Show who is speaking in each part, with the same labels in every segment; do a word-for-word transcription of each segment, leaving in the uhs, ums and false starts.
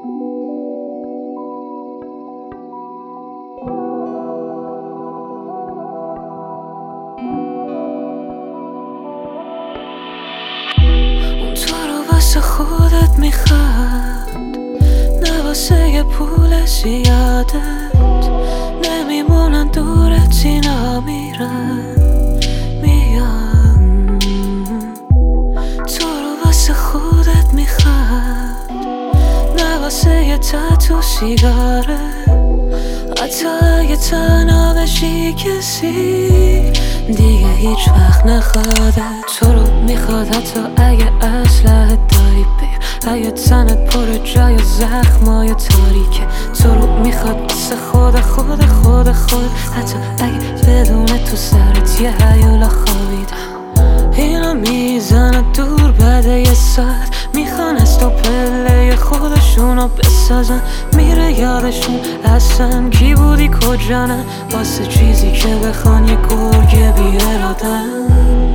Speaker 1: اون تو رو واسه خودت میخواد، نه واسه یه پول زیادت. نمیمونن دورت، اینا میرن میان. تو رو واسه خودت میخواد، نه واسه یه تاتو سیگاره. حتی اگه تنها بشی کسی دیگه هیچ وقت نخواده. تو رو میخواد حتی اگه اسلحه داری بیر، اگه تنت پر جای زخمای تاریکه. تو رو میخواد واسه خود خود خود خود، حتی اگه بدون تو سرت یه هیولا خوابیده. اینا میزنه دور بعد یه ساعت، میخوان از تو پله خودشونو بسازن. میره یادشون اصلا کی بودی کجا نه، واسه چیزی که بخوان یه گرگه بیارادن.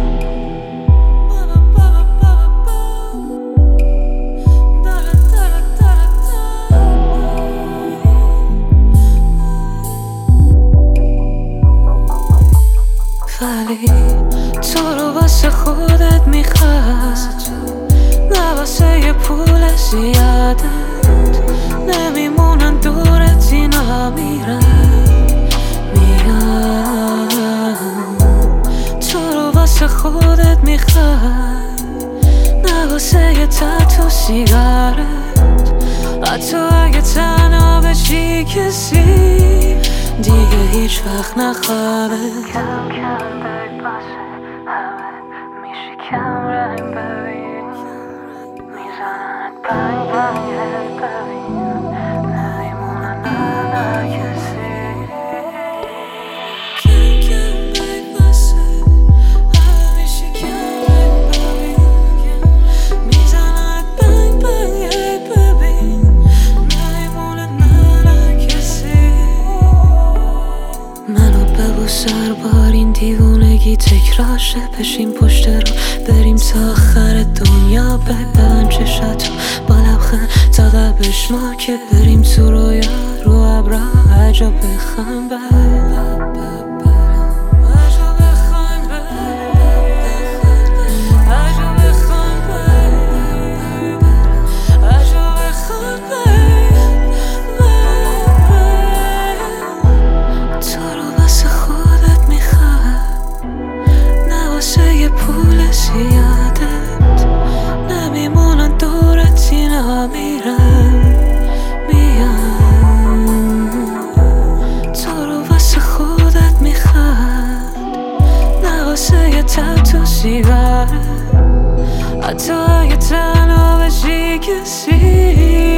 Speaker 1: ولی تو رو واسه خودت میخواد، نه واسه یه پول زیادت. نمیمونن دورت، اینا میرن میان. تو رو واسه خودت میخواد، نه واسه یه تاتو سیگارت. حتی اگه تنها بشی کسی دیگه هیچ وقت نخوابه.
Speaker 2: کم کم داری واسه همه میشی کم رنگ ببین، میزنن بنگ بنگ ببین، نمیمونن نه کسی.
Speaker 1: کم کم داری واسه همه میشی کم رنگ ببین، میزنن بنگ بنگ ببین، نمیمونن نه کسی. منو ببو سر بار این دیوونگی تکرار شه، بشیم پشت رو بریم تا آخر دنیا. ببند چشاتو با لبخند تا قبلش ما که بریم تو رویا رو ابرا عجب بخم بر. نمیمونن دورت، اینا میرن میان. تو رو واسه خودت میخواد، نه واسه یه تاتو سیگاره. حتی اگه تنها بشی کسی